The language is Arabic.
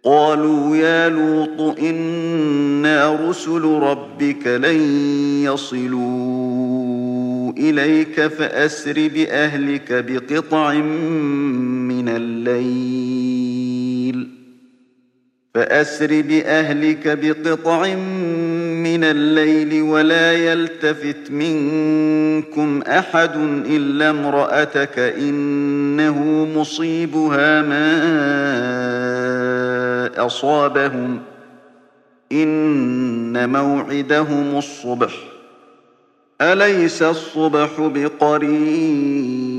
قالوا يا لوط إنا رسل ربك لن يصلوا إليك فأسر بأهلك بقطع من الليل ولا يلتفت منكم أحد إلا امرأتك إنه مصيبها ما أصابهم إن موعدهم الصبح أليس الصبح بقريب